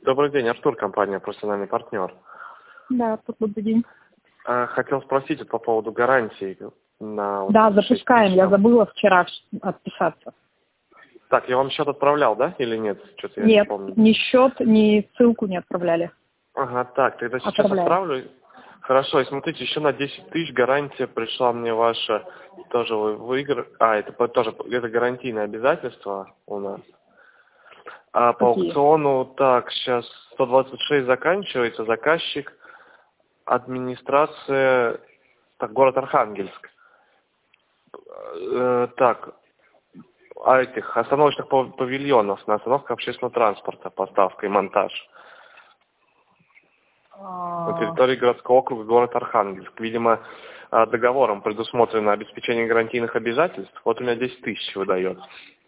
Добрый день, Артур, компания «Профессиональный партнер». Да, добрый день. Хотел спросить вот по поводу гарантий на... Да, запускаем. Я забыла вчера отписаться. Так, я вам счет отправлял, да, или нет? Что-то я не Нет, помню. ни счет, ни ссылку не отправляли. Ага, так, тогда сейчас Отправляю. отправлю. Хорошо, и смотрите, еще на 10 тысяч гарантия пришла мне ваша, тоже вы выиграли. Это гарантийное обязательство у нас. А по Какие? аукциону, так, сейчас 126 заканчивается, заказчик, администрация, так, город Архангельск. Так, этих остановочных павильонов на остановках общественного транспорта, поставка и монтаж. На территории городского округа город Архангельск. Видимо, договором предусмотрено обеспечение гарантийных обязательств. Вот у меня 10 тысяч выдает.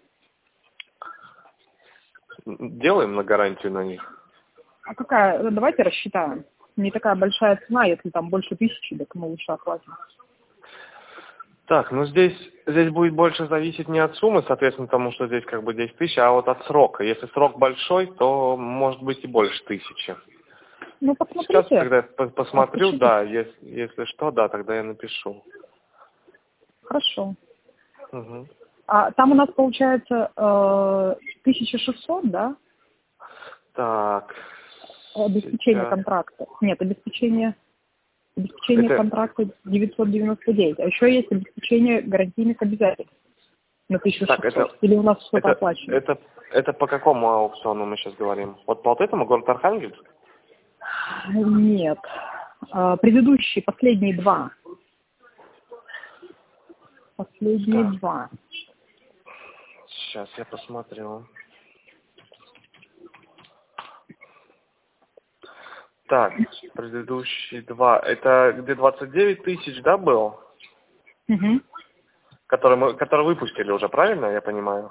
Делаем на гарантию на них? А какая? Давайте рассчитаем. Не такая большая цена, если там больше 1000, так мы лучше оплатим. Так, ну здесь будет больше зависеть не от суммы, соответственно, потому что здесь как бы 10 тысяч, а вот от срока. Если срок большой, то может быть и больше 1000. Ну, Сейчас посмотрите. тогда посмотрю, Распишитесь. да, если что, да, тогда я напишу. Хорошо. Угу. А там у нас получается 1600, да? Так. Обеспечение Сейчас. контракта. Нет, обеспечение Это, контракта 999. А еще есть обеспечение гарантийных обязательств на 1600. так, Или у нас что-то оплачено? это по какому аукциону мы сейчас говорим? Вот по вот этому, город Архангельск? Нет. Предыдущие, последние два. Последние Так, два. сейчас я посмотрю. Так, предыдущие два. Это где 29 тысяч, да, был? Угу. Который выпустили уже, правильно, я понимаю?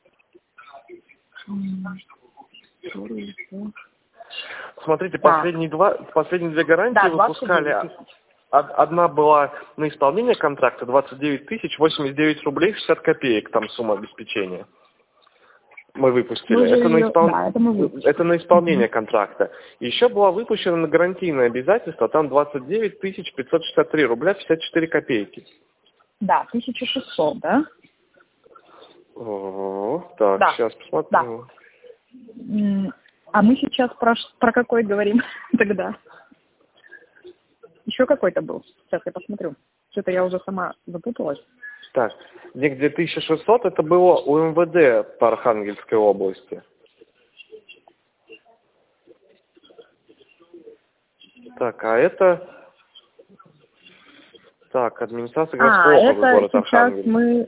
Смотрите, Да. последние две гарантии Да, выпускали. 29 тысяч. Одна была на исполнение контракта 29 тысяч 89 рублей 60 копеек, там сумма обеспечения. Мы выпустили. Мы же ее... Да, это мы выпустили. Это на исполнение контракта. Еще была выпущена на гарантийное обязательство, там 29 тысяч 563 рубля 54 копейки. Да, 1600, да? Так, Да. сейчас посмотрю. Да. А мы сейчас про какой говорим тогда? Еще какой-то был. Сейчас я посмотрю. Что-то я уже сама запуталась. Так, где 1600 это было у МВД по Архангельской области. Так, а это... Так, администрация городского округа Это город сейчас Архангельск. мы...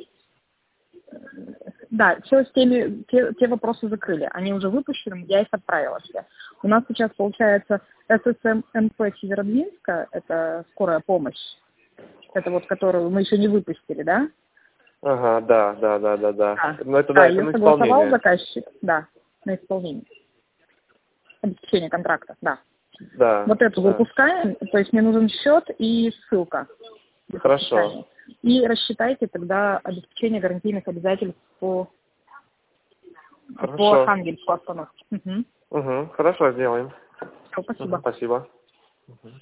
Да, все те вопросы закрыли. Они уже выпущены, я их отправила все. У нас сейчас получается ССМП Северодвинска, это скорая помощь. Это вот, которую мы еще не выпустили, да? Ага, да. Ну это да, это ее на согласовал исполнение. заказчик, да, на исполнение. Обеспечение контракта, да. Да. Вот эту да. выпускаем, то есть мне нужен счет и ссылка. Хорошо. И рассчитайте тогда обеспечение гарантийных обязательств по Архангельску остановке. Хорошо, сделаем. Спасибо. Спасибо.